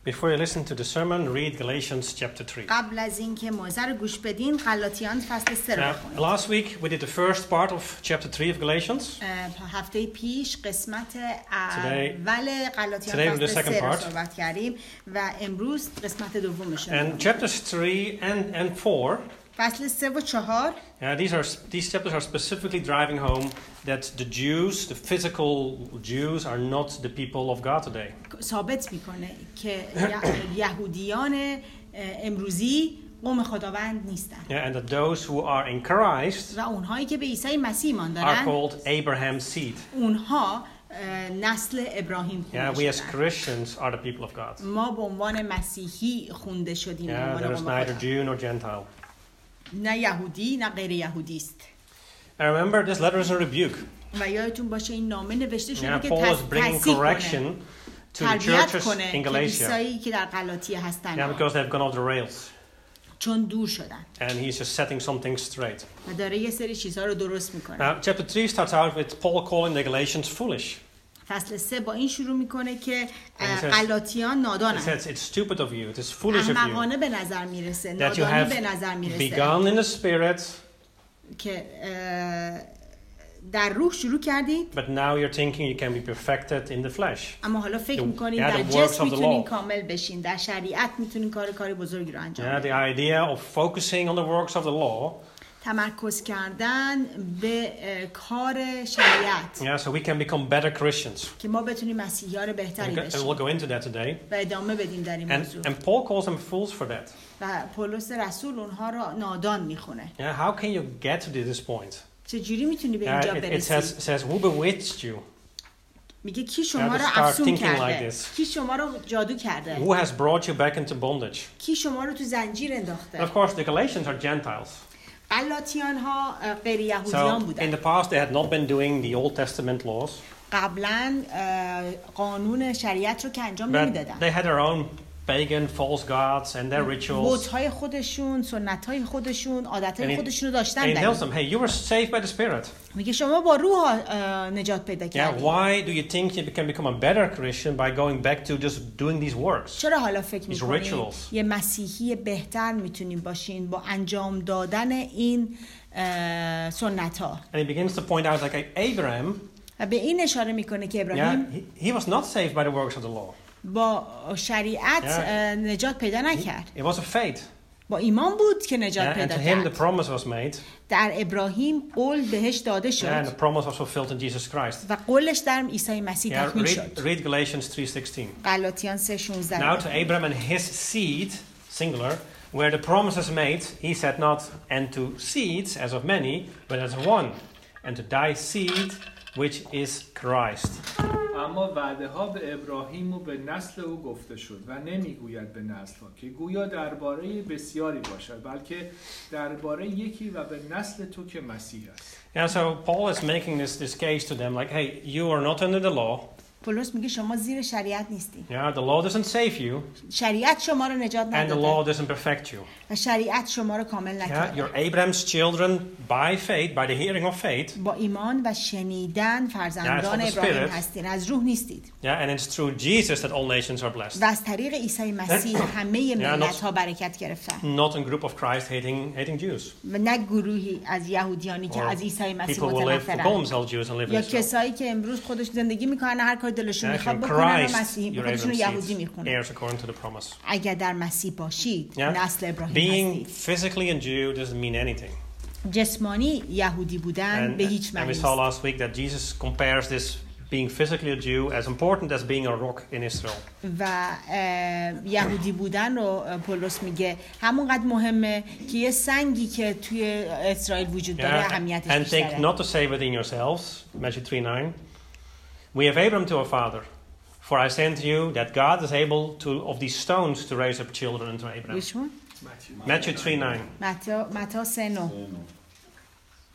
Before you listen to the sermon, read Galatians chapter 3. قبل از اینکه موعظه رو گوش بدین غلاطیان فصل 3 رو بخونید. Last week we did the first part of chapter 3 of Galatians. هفته پیش قسمت اول غلاطیان فصل 3 رو صحبت کردیم و امروز قسمت دومش رو. And chapters 3 and 4. فصل 3 و 4. These chapters are specifically driving home that the Jews, the physical Jews, are not the people of God today. ثابت میکنه که یهودیان امروزی قوم خداوند نیستن. And that those who are in Christ و اونهایی که به عیسی مسیح ایمان are دارن called Abraham's seed. اونها نسل ابراهیم خونده We as شدن. Christians are the people of God. ما به عنوان مسیحی خونده شدیم. There is neither Jew nor Gentile. نه یهودی نه غیر یهودی است. And remember, this letter is a rebuke. و یادتون باشه این نامه نوشته شده که Paul is bringing correction to the churches in Galatia. کلیسایی که در غلاطیه هستن. Because they've gone off the rails. چون دور شدن. And he's just setting something straight. و داره یه سری چیزها رو درست میکنه. Now, chapter 3 starts out with Paul calling the Galatians foolish. فصل 3 با این شروع میکنه که غلاطیان نادانن. It says it's stupid of you, it is foolish of you. احمقانه به نظر میرسه، that you نادانی به have نظر میرسه. begun in the spirit. که در روح شروع کردید. But now you're thinking you can be perfected in the flesh. اما حالا فکر میکنید در جسم میتونین کامل بشین، در شریعت میتونین کار بزرگی رو انجام بدید. The idea of focusing on the works of the law. تمرکز کردن به کار شریعت. So we can become better Christians. که ما بتونیم مسیحیان بهتری بشیم. And we'll go into that today. و ادامه بدیم در این موضوع. And Paul calls them fools for that. و پولس رسول اونها رو نادان میخونه. How can you get to this point? چجوری میتونی به اینجا برسی؟ It says who bewitched you? میگه کی شما رو افسون کرده؟ کی شما رو جادو کرده؟ Who has brought you back into bondage? کی شما رو تو زنجیر انداخته؟ Of course, the Galatians are Gentiles. غلاطیان ها غیر یهودیان بودن. In the past, they had not been doing the Old Testament laws. قبلا قانون شریعت رو که انجام نمیدادن. They had their own pagan false gods and their rituals. بت‌های خودشون، سنت‌های خودشون، عادت‌های خودشون رو داشتن. And he tells them, hey, you were saved by the Spirit. میگه شما با روح نجات پیدا کردید. Why do you think you can become a better Christian by going back to just doing these works? چرا حالا فکر می‌کنید یه مسیحی بهتر میتونین باشین با انجام دادن این سنت‌ها؟ And he begins to point out like Abraham. و به این اشاره میکنه که ابراهیم he was not saved by the works of the law. با شریعت نجات پیدا نکرد. It was a faith. با ایمان بود که نجات پیدا کرد. And to him the promise was made. در ابراهیم قول بهش داده شد. And the promise was fulfilled in Jesus Christ. و قولش در عیسی مسیح تکمیل شد. Read Galatians 3:16. غلاطیان 3:16. Now to Abraham and his seed, singular, where the promise is made, he said not, and to seeds as of many, but as one, and to thy seed, which is Christ. اما وعده ها به ابراهیم و به نسل او گفته شد و نمیگوید به نسل ها که گویا درباره بسیاری باشد، بلکه درباره یکی و به نسل تو که مسیح است. Yeah, so Paul is making this case to them like, hey, you are not under the law. پولس میگه شما زیر شریعت نیستید. Yeah, the law doesn't save you. شریعت شما رو نجات نداده. And the law doesn't perfect you. و شریعت شما رو کامل نکرده. Yeah, you're Abraham's children by faith, by the hearing of faith. با ایمان و شنیدن فرزندان ابراهیم هستین، از روح نیستید. Yeah, and it's through Jesus that all nations are blessed. و از طریق عیسی مسیح همه ملت‌ها برکت گرفتن. Not a group of Christ hating Jews. و نه گروهی از یهودیانی که از عیسی مسیح متنفرن. یا کسایی که امروز خودش زندگی میکنن هر کار دلشون میخواد بکنن و مسیحی خودشون یهودی میخونن. اگر در مسیح باشید نسل ابراهیم هستید. Physically a Jew doesn't mean anything. جسمانی یهودی بودن به هیچ معنی نیست. And we saw last week that Jesus compares this being physically a Jew as important as being a rock in Israel. و یهودی بودن رو پولس میگه همونقدر مهمه که یه سنگی که توی اسرائیل وجود داره اهمیتش بیشتره. And think not to say within yourselves, Matthew 3:9. We have Abraham to our father, for I say to you that God is able of these stones to raise up children unto Abraham. Which one? Matthew 3:9. متی 3:9.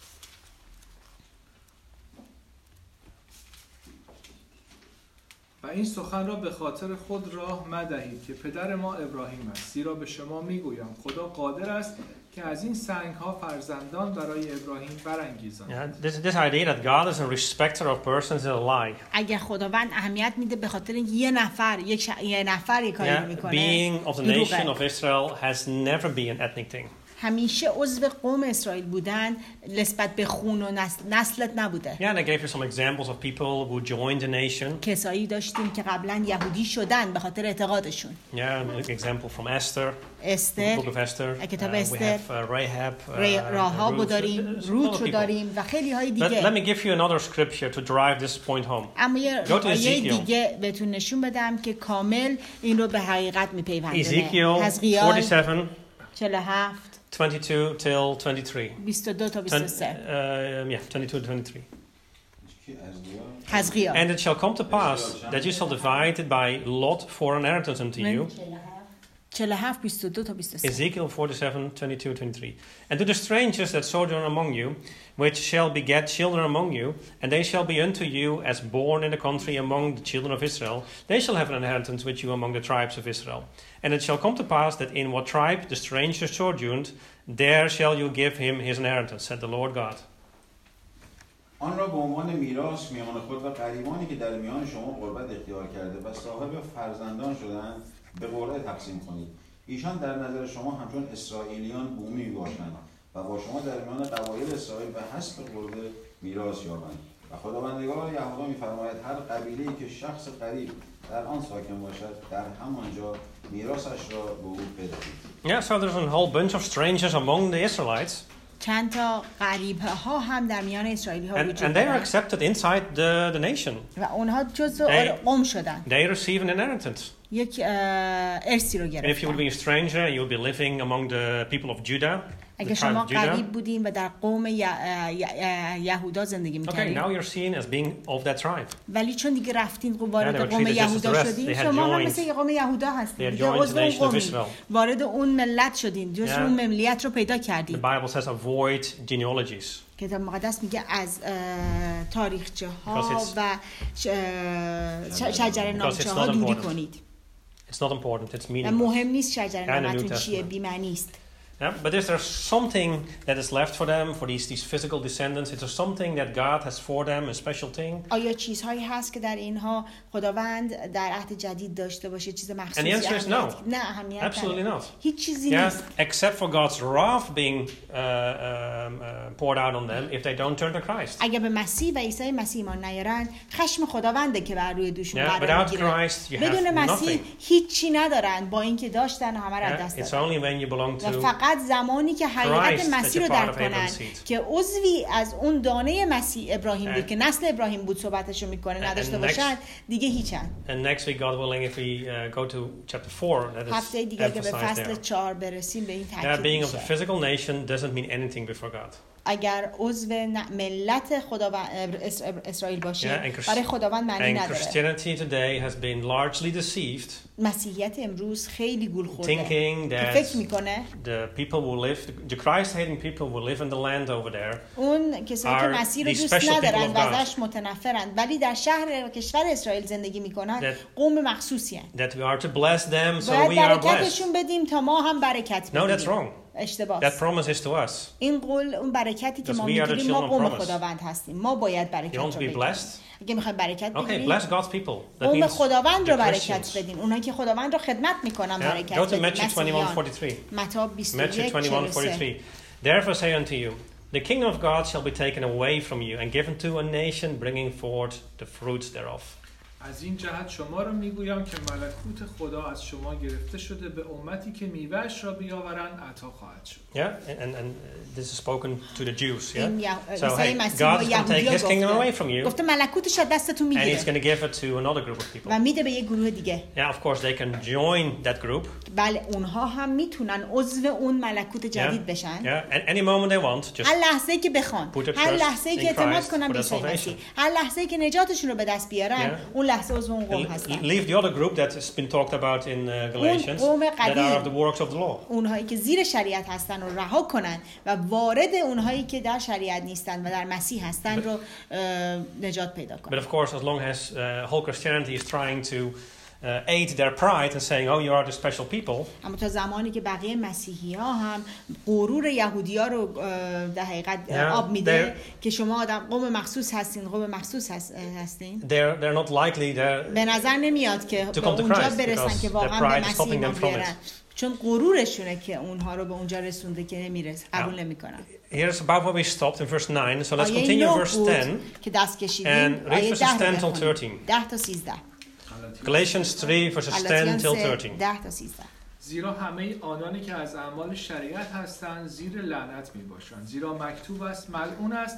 و این سخن را به خاطر خود راه مدهید که پدر ما ابراهیم است. زیرا به شما میگویم خدا قادر است که از این سنگ ها فرزندان برای ابراهیم برانگیزاند. This idea that God is a respecter of persons is a lie. اگر خداوند اهمیت میده به خاطر اینکه یه نفر یک کاری میکنه. Being of the nation of Israel has never been an ethnic thing. همیشه عضو قوم اسرائیل بودن نسبت به خون و نسلت نبوده. Yeah, and I gave you some examples of people who joined the nation. کسایی داشتیم که قبلا یهودی شدن به خاطر اعتقادشون. Yeah, an example from Esther. استر. Book of Esther. کتاب استر. We have Rahab. راهاب داریم، روت رو داریم و خیلی های دیگه. Let me give you another scripture to drive this point home. اما یه آیه دیگه بهتون نشون بدم که کامل این رو به حقیقت میپیوندونه. Ezekiel 47. 47. 22 till 23. 22 تا 23. Yeah, 22 to 23. حزقیال. And it shall come to pass that you shall divide it by lot for an inheritance unto you. 47 22 تا 23. Ezekiel 47, 22, 23. And to the strangers that sojourn among you, which shall beget children among you, and they shall be unto you as born in the country among the children of Israel, they shall have an inheritance with you among the tribes of Israel. And it shall come to pass that in what tribe the stranger sojourned, there shall you give him his inheritance, said the Lord God. آن را به عنوان میراث میان خود و غریبانی که در میان شما غربت اختیار کرده و صاحب فرزندان شدند به قرعه تقسیم کنید. ایشان در نظر شما همچون اسرائیلیان بومی میباشند و با شما در میان قبایل اسرائیل به حسب قرعه میراث یابند. و خداوندگار یهودا میفرماید هر قبیله‌ای که شخص غریب در آن ساکن باشد در همانجا میراثش را به او بدهید. Yeah, so there's a whole bunch of strangers among the Israelites. چند تا غریبه ها هم در میان اسرائیلی ها وجود دارند. And they were accepted inside the nation. و اونها جزء قوم شدند. They receive an inheritance. یک ارثی رو گرفتن. And if you would be a stranger, you would be living among the people of Judah. اگه شما غریب بودین و در قوم یهودا زندگی می‌کردین. Okay, now you're seen as being of that tribe. ولی چون دیگه رفتین وارد قوم یهودا شدین، شما هم مثل قوم یهودا هستین. دیگه عضو اون قوم وارد اون ملت شدین. جزء اون مملکت رو پیدا کردین. The Bible says avoid genealogies. کتاب مقدس میگه از تاریخچه ها و شجره نامچه ها دوری کنید. It's not important, it's meaningless. مهم نیست شجره نامتون چیه، بی‌معنی است. Yeah, but is there something that is left for them, for these physical descendants? Is there something that God has for them, a special thing? آیا چیزهایی هست که در اینها خداوند در عهد جدید داشته باشه، چیز مخصوصی؟ And the answer is no. نه، اهمیت Absolutely not. هیچ چیزی نیست. Except for God's wrath being poured out on them if they don't turn to Christ. اگه به مسیح و عیسی مسیح ایمان نیارن، خشم خداونده که بر روی دوشون قرار میگیره. بدون مسیح هیچی ندارن، با اینکه داشتن همه را دست دادن. It's only when you belong to فقط زمانی که حقیقت مسیح رو درک کنن که عضوی از اون دانه مسیح ابراهیم بود که نسل ابراهیم بود صحبتشو میکنه نداشته باشن دیگه هیچن. And next week God willing if we go to chapter 4 that is هفته دیگه که به فصل 4 برسیم به این تاکید being of the physical nation doesn't mean anything before God. اگر عضو ملت خداوند اسرائیل باشه برای خداوند معنی نداره. And Christianity today has been largely deceived. مسیحیت امروز خیلی گول خورده. Thinking that فکر میکنه the people who live, the Christ-hating people who live in the land over there, اون کسایی که مسیح رو دوست ندارن و ازش متنفرن ولی در شهر و کشور اسرائیل زندگی میکنن قوم مخصوصی هستند. That we are to bless them so we are blessed. برکتشون بدیم تا ما هم برکت بدیم. No, that's wrong. اشتباه. That promise is to us. این قول اون برکتی که ما میگیریم ما قوم خداوند هستیم. ما باید برکت رو بدیم. اگه میخوایم برکت بگیریم. Okay, bless God's people. قوم خداوند رو برکت بدین. اونایی که خداوند رو خدمت میکنن برکت بدین. Go to Matthew 21:43. متی 21:43. Therefore say unto you, the kingdom of God shall be taken away from you and given to a nation bringing forth the fruits thereof. از این جهت شما رو میگویم که ملکوت خدا از شما گرفته شده به امتی که میوه‌اش را بیاورند عطا خواهد شد. Yeah, and this is spoken to the Jews, yeah. So God's going to take his kingdom away from you. گفته ملکوتش از دستتون میگیره. And he's going to give it to another group of people. و میده به یک گروه دیگه. Yeah, of course they can join that group. بله اونها هم میتونن عضو اون ملکوت جدید بشن. Yeah, and any moment they want, just هر لحظه‌ای که بخوان، هر لحظه‌ای که اعتماد کنن به عیسی مسیح، هر لحظه‌ای که نجاتشون رو به دست بیارن، اون لحظه عضو اون قوم هستن. Leave the other group that has been talked about in Galatians that are of the works of the law. اونهایی که زیر شریعت هستن رو رها کنن و وارد اونهایی که در شریعت نیستن و در مسیح هستن رو نجات پیدا کنن. But of course, as long as whole Christianity is trying to aid their pride and saying, "Oh, you are the special people." اما تا زمانی که بقیه مسیحی‌ها هم غرور یهودی‌ها رو در حقیقت آب میده که شما آدم قوم مخصوص هستین، قوم مخصوص هستین. They're not likely به نظر نمیاد که به اونجا برسن که واقعا به مسیح ایمان بیارن. چون غرورشونه که اونها رو به اونجا رسونده که نمیرسه، قبول نمیکنن. Here's about where we stopped in verse 9. So let's continue in verse 10 که دست کشیدیم. and read verses 10 till 13. 10 تا 13. Galatians 3 verses 10 till 13. 10 تا 13. زیرا همه آنانی که از اعمال شریعت هستند زیر لعنت میباشند، زیرا مکتوب است ملعون است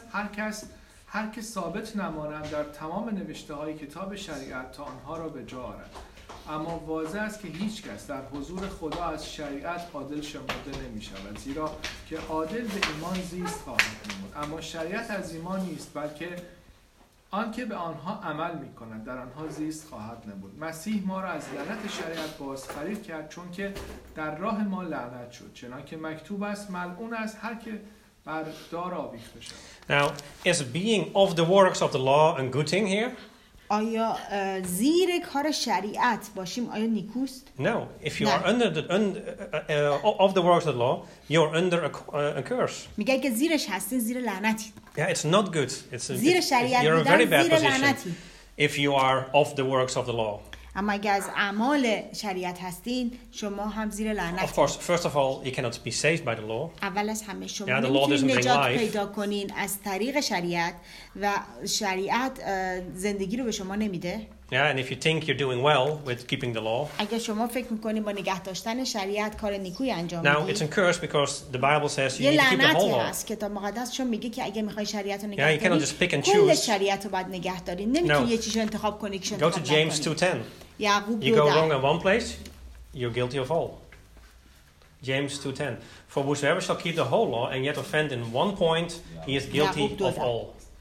هر که ثابت نمانند در تمام نوشته های کتاب شریعت تا آنها را به جا آورد. اما واضح است که هیچ کس در حضور خدا از شریعت عادل شمرده نمی شود، زیرا که عادل به ایمان زیست خواهد نمود. اما شریعت از ایمان نیست، بلکه آنکه به آنها عمل می کند در آنها زیست خواهد نمود. مسیح ما را از لعنت شریعت بازخرید کرد، چون که در راه ما لعنت شد، چنانکه مکتوب است ملعون است هر که بر دار آویخته شود. Now, is being of the works of the law a good thing here? آیا زیر کار شریعت باشیم آیا نیکوست؟ No. If you are under the of the works of the law, you're under a curse. میگه که زیرش هستین زیر لعنتی. Yeah, it's not good. زیر شریعت you're in a very bad زیر position لعنتی. if you are of the works of the law. اما اگه از اعمال شریعت هستین شما هم زیر لعنت. Of course, first of all, you cannot be saved by the law. اول از همه شما نمیتونید نجات پیدا کنین از طریق شریعت و شریعت زندگی رو به شما نمیده. Yeah, and if you think you're doing well with keeping the law. اگه شما فکر میکنید با نگه داشتن شریعت کار نیکویی انجام Now میدید. it's a curse because the Bible says you need to keep the whole law. هست کتاب مقدس چون میگه که اگه میخوای شریعت رو نگه داری کل شریعت رو باید نگه داری. نمیتونی یه چیزی انتخاب کنی که Go to James 2:10. یعقوب You go wrong in one place, you're guilty of all. James 2:10. For whosoever shall keep the whole law and yet offend in one point, he is guilty of all.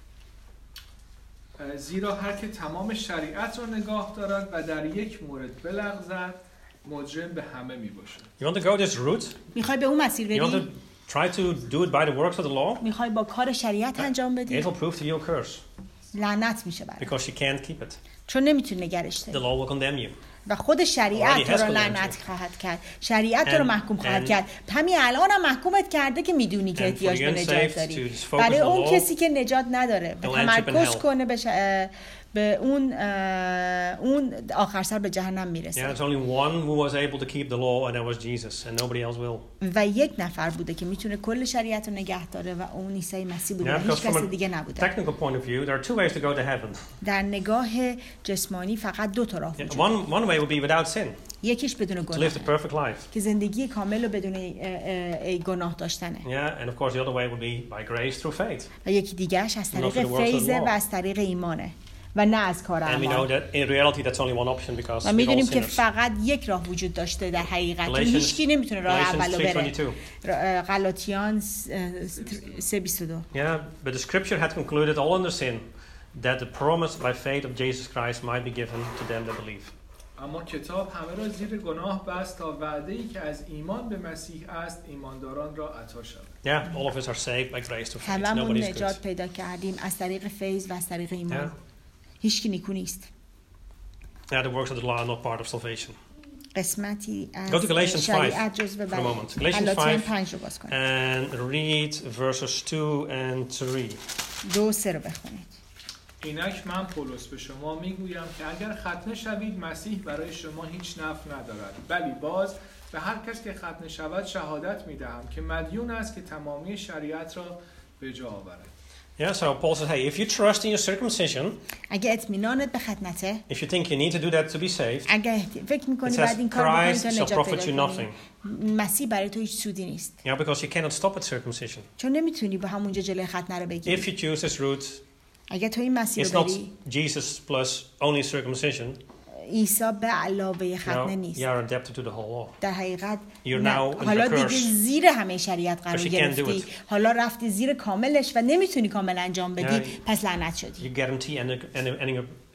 زیرا هر که تمام شریعت را نگاه دارد و در یک مورد بلغزد مجرم به همه میباشد. You want to go this route? میخوای به اون مسیر بری؟ You want to try to do it by the works of the law? میخوای با کار شریعت انجام بدی؟ It will prove to you a curse. لعنت میشه برات. Because you can't keep it. چون نمیتونی نگرش داری. The law will condemn you. و خود شریعت رو لعنت خواهد کرد. شریعت رو محکوم خواهد کرد. همین الان هم محکومت کرده که میدونی که احتیاج به نجات داری. برای اون کسی که نجات نداره تمرکز کنه به اون آخر سر به جهنم میرسه. Yeah, there's only one who was able to keep the law and that was Jesus and nobody else will. و یک نفر بوده که میتونه کل شریعت رو نگه داره و اون عیسی مسیح بوده. هیچ کس دیگه نبوده. Technical point of view, there are two ways to go to heaven. در نگاه جسمانی فقط دو تا راه وجود داره. One way would be without sin. یکیش بدون گناه. To live the perfect life. که زندگی کامل رو بدون گناه داشتنه. Yeah, and of course the other way would be by grace through faith. و یکی دیگه‌اش از طریق فیض و از طریق ایمانه. و نه از کار اعمال. And we know that in reality that's only one option because و میدونیم که فقط یک راه وجود داشته در حقیقت. هیچکی نمیتونه راه اولو بره. غلاطیان 3:22. Yeah, but the scripture had concluded all under sin that the promise by faith of Jesus Christ might be given to them that believe. اما کتاب همه را زیر گناه بست تا وعده‌ای که از ایمان به مسیح است ایمانداران را عطا شود. Yeah, all of us are saved by grace through faith. هممون نجات پیدا کردیم از طریق فیض و از طریق ایمان. هیچ کی نیکو نیست. Yeah, the works of the law are not part of salvation. قسمتی از Go to Galatians 5 for a moment. Galatians 5 and read verses 2 and 3. 2-3 رو بخونید. اینک من پولس به شما میگویم که اگر ختنه شوید مسیح برای شما هیچ نفع ندارد، ولی باز به هر کس که ختنه شود شهادت میدهم که مدیون است که تمامی شریعت را به جا آورد. Yeah, so Paul says, hey, if you trust in your circumcision, اگه اطمینانت به ختنته، if you think you need to do that to be saved, اگه فکر می‌کنی بعد این کار بکنی تا نجات پیدا کنی، مسیح برای تو هیچ سودی نیست. Yeah, because you cannot stop at circumcision. چون نمیتونی با همونجا جلوی ختنه رو بگیری. If you choose this route, اگه تو این مسیر رو بری، it's not Jesus plus only circumcision. عیسی به علاوه ختنه نیست. You are adapted to the whole law. در حقیقت حالا دیگه زیر همه شریعت قرار گرفتی. حالا رفتی زیر کاملش و نمیتونی کامل انجام بدی. پس لعنت شدی. You guarantee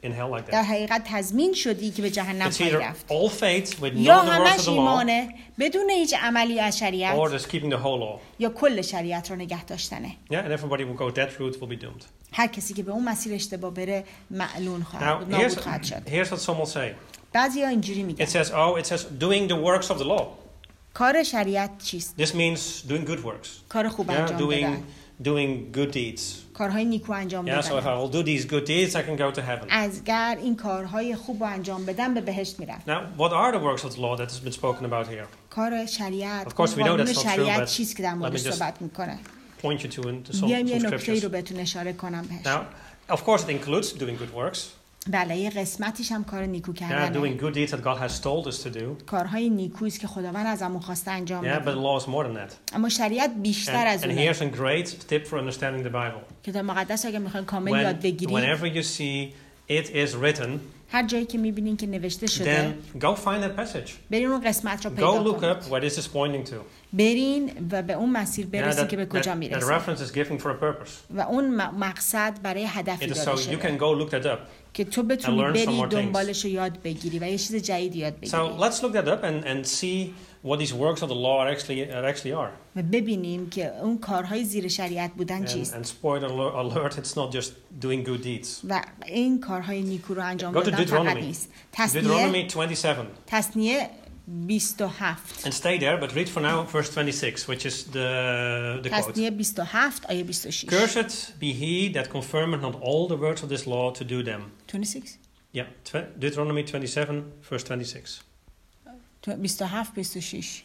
in hell like that. در حقیقت تضمین شدی که به جهنم خواهی رفت. All faith with یا no the works of همش the law, ایمانه بدون هیچ عملی از شریعت، or just keeping the whole law. یا کل شریعت رو نگه داشتنه. Yeah, and everybody who go that route will be doomed. هر کسی که به اون مسیر اشتباه بره معلول خواهد بود، نابود خواهد شد. Here's what some will say. بعضیا اینجوری میگن. It says doing the works of the law. کار شریعت چیست؟ This means doing good works. کار خوب انجام دادن. Doing good deeds. کارهای نیکو انجام دادن. Yeah, so if I will do these good deeds, I can go to heaven. اگر این کارهای خوب رو انجام بدم به بهشت میرم. Now, what are the works of the law that has been spoken about here? کار شریعت. Of course, we know that's not true, شریعت چیست که در موردش صحبت میکنه. Point you to some scriptures. رو بهتون اشاره کنم بهش. Now, of course, it includes doing good works. بله، یه قسمتیش هم کار نیکو کردنه. Doing good deeds that God has told us to do. کارهای نیکویی است که خداوند ازمون خواسته انجام بدیم. Yeah, but the law is more than that. اما شریعت بیشتر از اونه. And here's a great tip for understanding the Bible. کتاب مقدس اگه میخواین کامل یاد بگیرید. Whenever you see it is written, هر جایی که میبینین که نوشته شده، then go find that passage. برین اون قسمت رو پیدا کنید. Go look کنید. up what this is pointing to. برین و به اون مسیر برسید که به کجا میرسید. That reference is given for a purpose. و اون مقصد برای هدفی داده شده. So you can go look that up. که تو بتونی بری دنبالش رو یاد بگیری و یه چیز جدید یاد بگیری. So let's look that up and see what these works of the law actually are. و ببینیم که اون کارهای زیر شریعت بودن چیست. And spoiler alert, it's not just doing good deeds. و این کارهای نیکو رو انجام دادن فقط نیست. Deuteronomy 27. تثنیه 27. And stay there, but read for now verse 26, which is the quote. تثنیه 27 آیه 26. Cursed be he that confirmeth not all the words of this law to do them. 26? Yeah, Deuteronomy 27 verse 26. 27 26.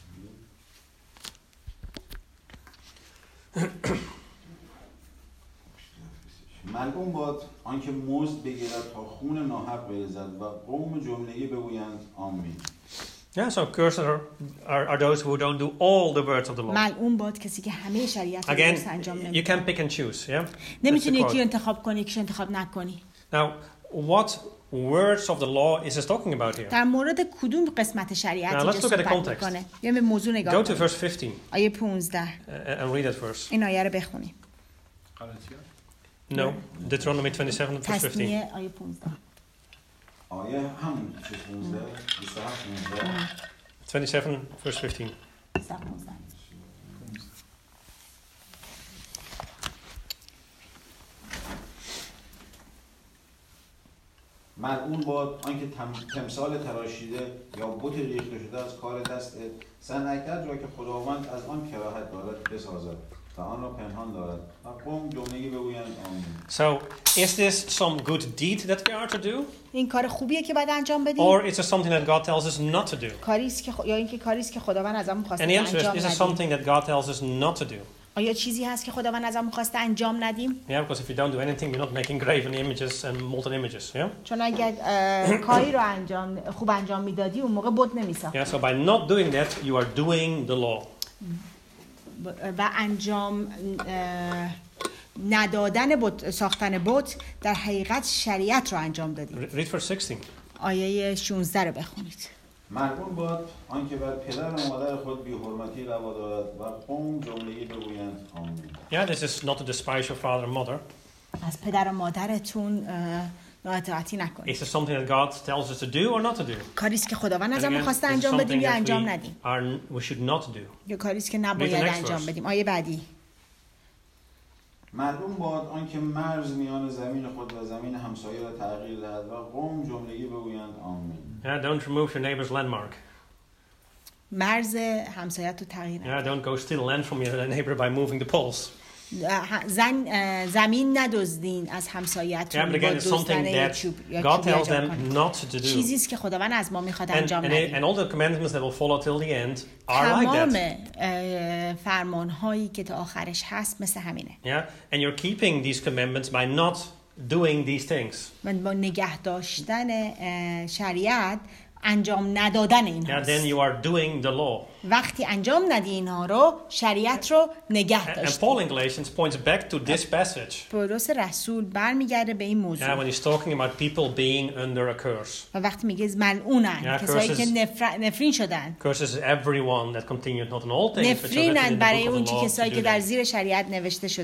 ملعون باد آنکه مزد بگیرد تا خون ناحق بریزد و قوم جملگی بگویند آمین. Yeah, so cursed are those who don't do all the words of the law. ملعون باد کسی که همه شریعت رو درست انجام نمیده. You can pick and choose, yeah? نمیتونی یکی انتخاب کنی یکیش انتخاب نکنی. Now, what words of the law is it talking about here? در مورد کدوم قسمت شریعت اینجا صحبت میکنه؟ یا به موضوع نگاه کنیم. Go to verse 15. آیه 15. And read that verse. این آیه رو بخونیم. No, Deuteronomy 27 verse 15. تثنیه آیه 15. آیه همون چیز 15 27 verse 15. ملعون باد آنکه تمثال تراشیده یا بت ریخته شده از کار دست صنعتگر را که خداوند از آن کراهت دارد بسازد و آن را پنهان دارد و قوم جملگی بگویند آمین. So, is this some good deed that we are to do? این کار خوبیه که باید انجام بدیم؟ Or is it something that God tells us not to do? کاریست که یا اینکه کاریست که خداوند ازمون خواسته انجام ندیم. And the answer is it something that God tells us not to do? آیا چیزی هست که خداوند ازمون خواسته انجام ندیم؟ Yeah, because if you don't do anything, you're not making graven images and molten images, yeah? چون اگر کاری رو خوب انجام میدادی اون موقع بت نمیساختی. Yeah, so by not doing that, you are doing the law. و انجام ندادن بت، ساختن بت در حقیقت شریعت رو انجام دادیم. Read verse 16. آیه 16 رو بخونید. ملعون باد آنکه بر پدر و مادر خود بی‌حرمتی روا دارد و قوم جملگی بگویند آمین. Yeah, this is not to despise your father and mother. از پدر و مادرتون نااطاعتی نکنید. Is it something that God tells us to do or not to do? کاریست که خداوند ازمون خواسته انجام بدیم یا انجام ندیم. We should not do. یا کاریست که نباید انجام بدیم. آیه بعدی. ملعون باد آنکه مرز میان زمین خود و زمین همسایه را تغییر دهد و قوم جملگی بگویند آمین. Yeah, don't remove your neighbor's landmark. مرز همسایت رو تغییر ندید. Yeah, don't go steal land from your neighbor by moving the poles. زمین ندزدین از همسایه‌تون با دزدن چوب. God tells them not to do. چیزی است که خداوند از ما میخواد انجام بدیم. And all the commandments that will follow till the end are like that. تمام فرمان‌هایی که تا آخرش هست مثل همینه. Yeah, and you're keeping these commandments by not doing these things. من با نگه داشتن شریعت انجام ندادن اینها. Yeah, then you are doing the law. وقتی انجام ندی اینها رو شریعت رو نگه داشتی. And Paul in Galatians points back to this passage. پولس رسول برمیگرده به این موضوع. Yeah, when he's talking about people being under a curse. و وقتی میگه ملعونن کسایی که نفرین شدن. Curses everyone that continued not in all things. نفرینن برای اون کسایی که در زیر شریعت نوشته شده.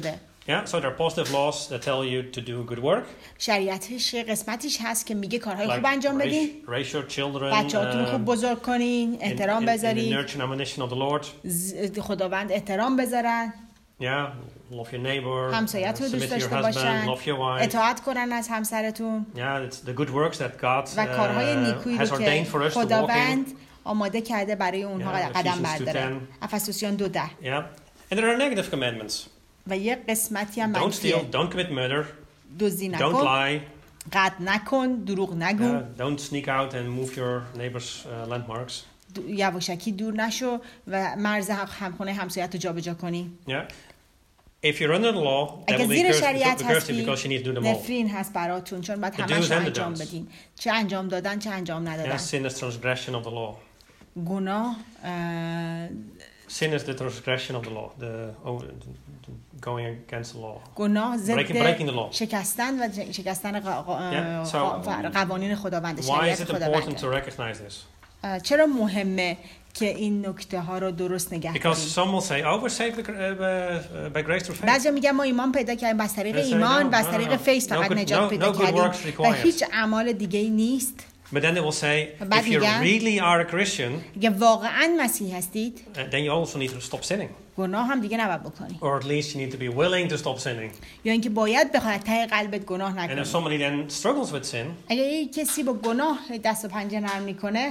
Yeah, so there are positive laws that tell you to do good work. شریعتش قسمتیش هست که میگه کارهای خوب انجام بدین. Raise your children. بچه‌هاتون خوب بزرگ کنین، احترام بذارین. In the nurture and admonition of the Lord. خداوند احترام بذارن. Yeah, love your neighbor. همسایه‌تون رو دوست داشته باشن. اطاعت کنن از همسرتون. Yeah, it's the good works that God has ordained for us to walk in. آماده کرده برای اونها قدم بردارن. افسوسیان 2:10. Yeah. And there are negative commandments. و یه قسمتی هم منفیه. Don't commit murder. دزدی نکن. Don't lie. قتل نکن، دروغ نگو. Don't sneak out and move your neighbor's landmarks. یواشکی دور نشو و مرز همخونه همسایت رو جابجا کنی. Yeah. If you're under the law, that will be cursed because you need to do them all. نفرین هست براتون چون باید همش رو انجام بدین. چه انجام دادن چه انجام ندادن. Yeah, sin is transgression of the law. گناه Sin is the transgression of the law, the going against the law. گناه breaking the law. شکستن و شکستن قوانین خداوند، شریعت خداوند. Why is it important to recognize this? چرا مهمه که این نکته ها رو درست نگه داریم؟ Because some will say, "Oh, we're saved by grace through faith." بعضی میگن ما ایمان پیدا کردیم از طریق ایمان و از طریق فیض فقط نجات پیدا کردیم و هیچ اعمال دیگه‌ای نیست. But then they will say, if you really are a Christian, اگه واقعاً مسیحی هستید, then you also need to stop sinning. گناه هم دیگه نباید بکنی. Or at least you need to be willing to stop sinning. یا اینکه باید بخواد ته قلبت گناه نکنی. And if somebody then struggles with sin, اگه کسی با گناه دست و پنجه نرم میکنه,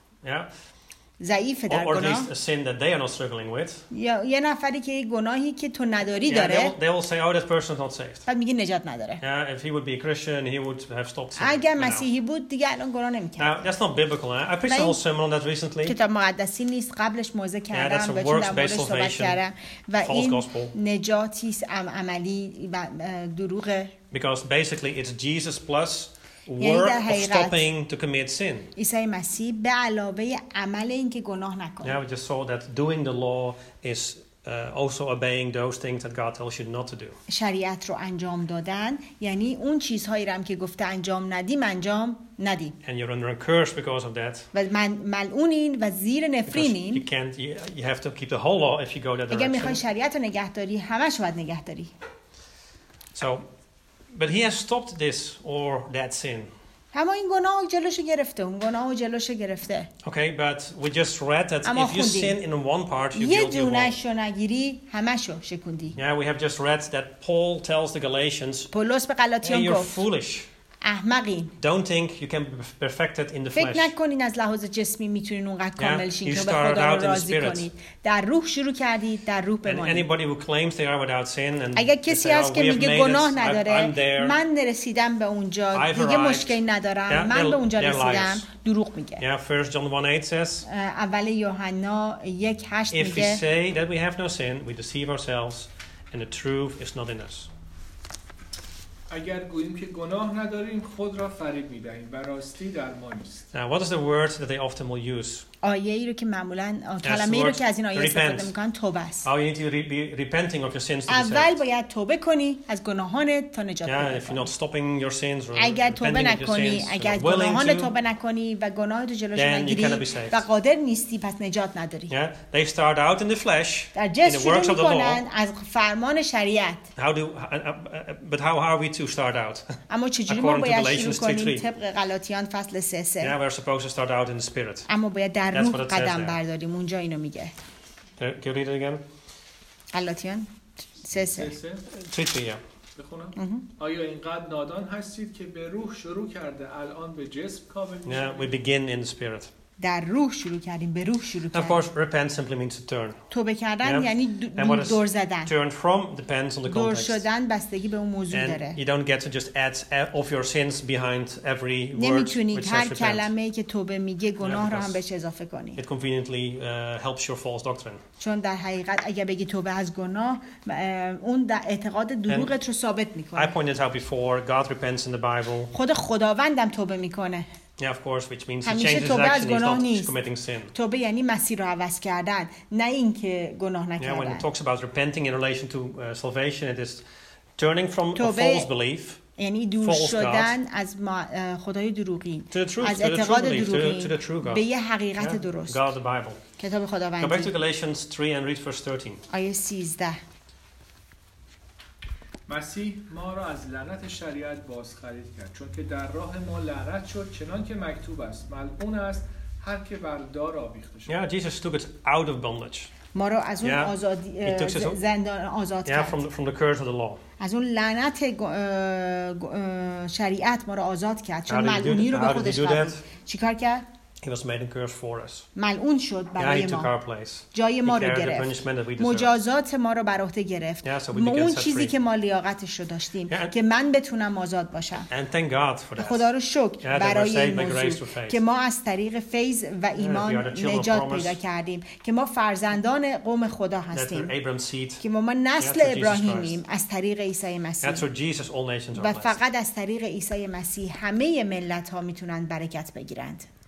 ضعیفه در گناه. Or at least a sin that they are not struggling with. یا یه نفری که گناهی که تو نداری داره. They will say, "Oh, this person is not saved." بعد میگه نجات نداره. If he would be a Christian, he would have stopped sinning. اگر مسیحی بود دیگه الان گناه نمی‌کرد. Now, that's not biblical. I preached a whole sermon on that recently. کتاب مقدسی نیست. قبلش موعظه کردم بهتون در موردش صحبت کردم و این نجاتی عملی و دروغه. Because basically it's Jesus plus work of stopping to commit sin. عیسی مسیح به علاوه عمل این که گناه نکنه. Yeah, we just saw that doing the law is also obeying those things that God tells you not to do. شریعت رو انجام دادن یعنی اون چیزهایی رو هم که گفته انجام ندیم انجام ندیم. And you're under a curse because of that. و ملعونین و زیر نفرینین. You have to keep the whole law if you go that direction. اگه میخوای شریعت رو نگهداری همش باید نگهداری. So but he has stopped this or that sin. اما این گناه جلوشو گرفته، اون گناه جلوشو گرفته. Okay, but we just read that if you sin in one part, you're guilty of all. یه دونه‌شو نگیری، همشو شکوندی. Yeah, we have just read that Paul tells the Galatians, پولس به غلاطیان گفت، you're foolish. احمقین. Don't think you can be perfected in the flesh. فکر نکنین از لحاظ جسمی میتونین اونقدر کامل شین که به خدا رو راضی کنید. در روح شروع کردید، در روح بمانید. Anybody who claims they are without sin and اگه کسی هست که میگه گناه نداره، من رسیدم به اونجا، دیگه مشکلی ندارم، من به اونجا رسیدم، دروغ میگه. Yeah, 1 John 1:8 says, اول یوحنا 1:8 میگه, if we say that we have no sin, we deceive ourselves and the truth is not in us. اگر گوییم که گناه نداریم خود را فریب می‌دهیم و راستی در ما نیست. Now, what is the word that they often will use? آیه‌ای رو که معمولاً کلمه‌ای رو که از این آیه استفاده می‌کنن توبه است. You need to be repenting of your sins to be saved. اول باید توبه کنی از گناهانت تا نجات پیدا کنی. If you're not stopping your sins or اگر توبه نکنی، اگر گناهان توبه نکنی و گناهات جلوش نگیری و قادر نیستی پس نجات نداری. They start out in the flesh in the works of the law. از فرمان شریعت. But how are we to start out? اما چجوری ما باید شروع کنیم طبق غلاطیان فصل 3:3. Yeah, we're supposed to start out in the spirit. اما باید در روح قدم برداریم. اونجا اینو میگه. Can you read it again? غلاطیان 3:3. 3:3. بخونم. آیا اینقدر نادان هستید که به روح شروع کرده الان به جسم کامل میشید؟ Yeah, we begin in the spirit. در روح شروع کردیم، به روح شروع کردیم. Of course, repent simply means to turn. توبه کردن یعنی دور زدن. Turn from depends on the context. دور شدن بستگی به اون موضوع داره. You don't get to just add of your sins behind every word. نمیتونید هر کلمه‌ای که توبه میگه گناه رو هم بهش اضافه کنی. It conveniently helps your false doctrine. چون در حقیقت اگه بگی توبه از گناه، اون در اعتقاد دروغت رو ثابت میکنه. I pointed out before, God repents in the Bible. خود خداوندم توبه میکنه. Yeah, of course, which means he changes his action, he's not committing sin. توبه یعنی مسیر رو عوض کردن، نه اینکه گناه نکردن. Yeah, when it talks about repenting in relation to salvation, it is turning from a false belief. یعنی دور شدن از خدای دروغین، از اعتقاد دروغین به یه حقیقت درست. God, the Bible. کتاب خداوندی. Go back to Galatians 3 and read verse 13. آیه 13. مسیح ما را از لعنت شریعت بازخرید کرد، چون که در راه ما لعنت شد، چنان که مکتوب است ملعون است هر که بر دار آویخته شد. Yeah, Jesus took it out of bondage. ما را از اون زندان آزاد کرد. From the curse of the law. از اون لعنت شریعت ما را آزاد کرد، چون ملعونی رو به خودش قبول. چیکار کرد؟ He was made a curse for us. ملعون شد برای ما. جای ما رو گرفت. مجازات ما رو بر عهده گرفت. اون چیزی که ما لیاقتش رو داشتیم که من بتونم آزاد باشم. خدا رو شکر برای این موضوع که ما از طریق فیض و ایمان نجات پیدا کردیم، که ما فرزندان قوم خدا هستیم، که ما نسل ابراهیمیم از طریق عیسی مسیح. و فقط از طریق عیسی مسیح همه ملت ها میتونن برکت بگیرند.